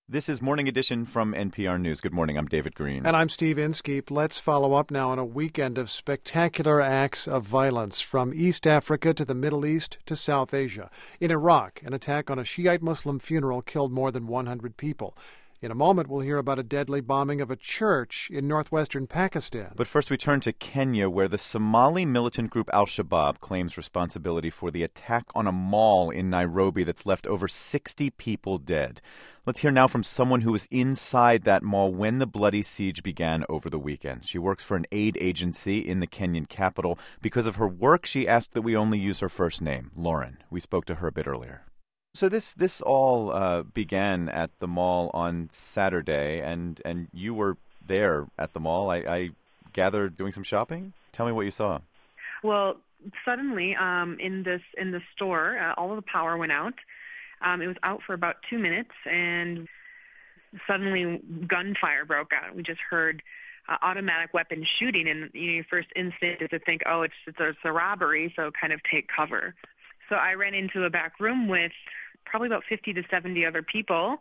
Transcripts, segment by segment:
This is Morning Edition from NPR News. Good morning. I'm David Green. And I'm Steve Inskeep. Let's follow up now on a weekend of spectacular acts of violence from East Africa to the Middle East to South Asia. In Iraq, an attack on a Shiite Muslim funeral killed more than 100 people. In a moment, we'll hear about a deadly bombing of a church in northwestern Pakistan. But first, we turn to Kenya, where the Somali militant group Al-Shabaab claims responsibility for the attack on a mall in Nairobi that's left over 60 people dead. Let's hear now from someone who was inside that mall when the bloody siege began over the weekend. She works for an aid agency in the Kenyan capital. Because of her work, she asked that we only use her first name, Lauren. We spoke to her a bit earlier. So this all began at the mall on Saturday, and you were there at the mall, I gather, doing some shopping? Tell me what you saw. Well, suddenly in the store, all of the power went out. It was out for about 2 minutes, and suddenly gunfire broke out. We just heard automatic weapon shooting, and your first instinct is to think, oh, it's a robbery, so kind of take cover. So I ran into a back room with probably about 50 to 70 other people,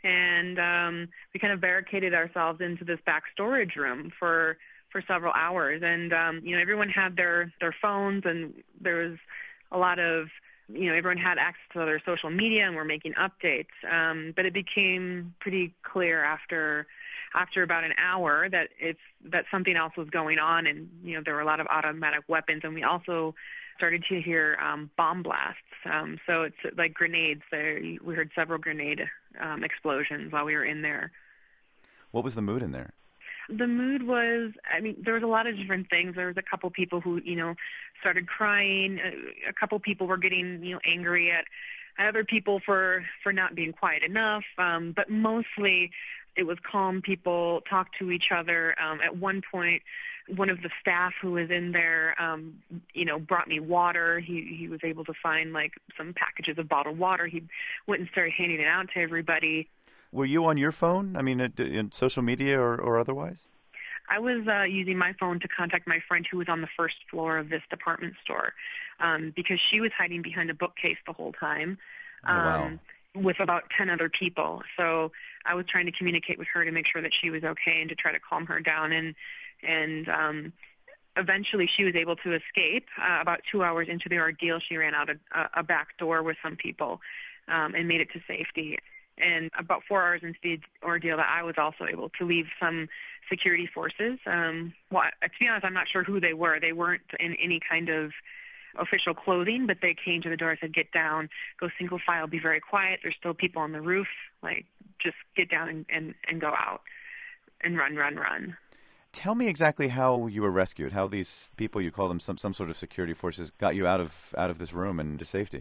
and we kind of barricaded ourselves into this back storage room for several hours. And, everyone had their phones, and there was a lot of, everyone had access to their social media, and we're making updates. But it became pretty clear after about an hour that something else was going on, and, there were a lot of automatic weapons, and we also started to hear bomb blasts. So it's like grenades. We heard several grenade explosions while we were in there. What was the mood in there? The mood was, there was a lot of different things. There was a couple people who, started crying. A couple people were getting, angry at other people for not being quiet enough. But mostly it was calm. People talked to each other. At one point, one of the staff who was in there, brought me water. He was able to find some packages of bottled water. He went and started handing it out to everybody. Were you on your phone? In social media or otherwise? I was using my phone to contact my friend who was on the first floor of this department store because she was hiding behind a bookcase the whole time. Oh, wow. With about 10 other people. So I was trying to communicate with her to make sure that she was okay and to try to calm her down. And eventually she was able to escape. About 2 hours into the ordeal, she ran out a back door with some people and made it to safety. And about 4 hours into the ordeal, I was also able to leave some security forces. To be honest, I'm not sure who they were. They weren't in any kind of official clothing, but they came to the door and said, get down, go single file, be very quiet. There's still people on the roof. Just get down and go out and run. Tell me exactly how you were rescued, how these people, you call them some sort of security forces, got you out of this room and to safety.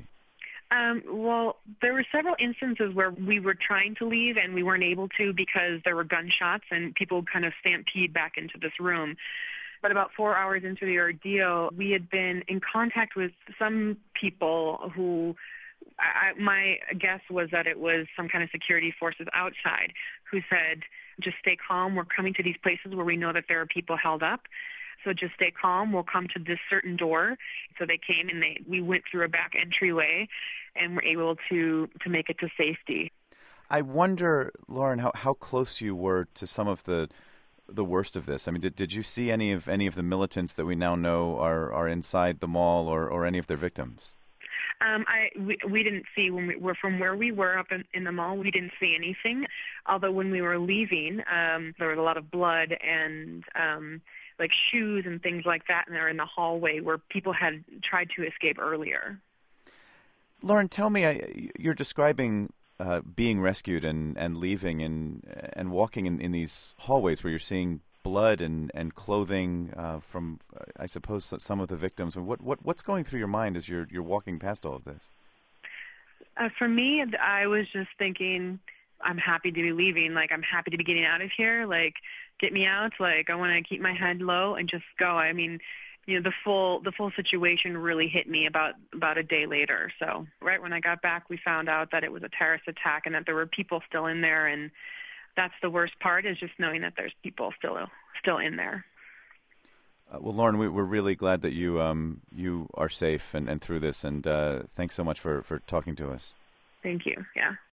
Well, there were several instances where we were trying to leave and we weren't able to because there were gunshots and people kind of stampede back into this room. But about 4 hours into the ordeal, we had been in contact with some people who, my guess was that it was some kind of security forces outside who said, just stay calm. We're coming to these places where we know that there are people held up. So just stay calm. We'll come to this certain door. So they came and we went through a back entryway and were able to make it to safety. I wonder, Lauren, how close you were to some of the worst of this. Did you see any of the militants that we now know are inside the mall or any of their victims? We didn't see when we were from where we were up in the mall. We didn't see anything. Although when we were leaving, there was a lot of blood and shoes and things like that, and they're in the hallway where people had tried to escape earlier. Lauren, tell me, you're describing being rescued and leaving and walking in these hallways where you're seeing blood and clothing from, I suppose, some of the victims. What's going through your mind as you're walking past all of this? For me, I was just thinking, I'm happy to be leaving. I'm happy to be getting out of here. Get me out. I want to keep my head low and just go. The full situation really hit me about a day later. So right when I got back, we found out that it was a terrorist attack and that there were people still in there. And that's the worst part, is just knowing that there's people still in there. Well, Lauren, we're really glad that you are safe and through this. And thanks so much for talking to us. Thank you. Yeah.